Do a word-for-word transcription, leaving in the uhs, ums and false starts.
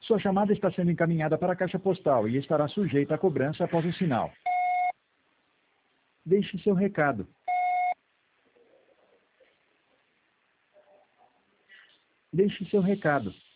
Sua chamada está sendo encaminhada para a caixa postal e estará sujeita a cobrança após o sinal. Deixe seu recado. Deixe seu recado.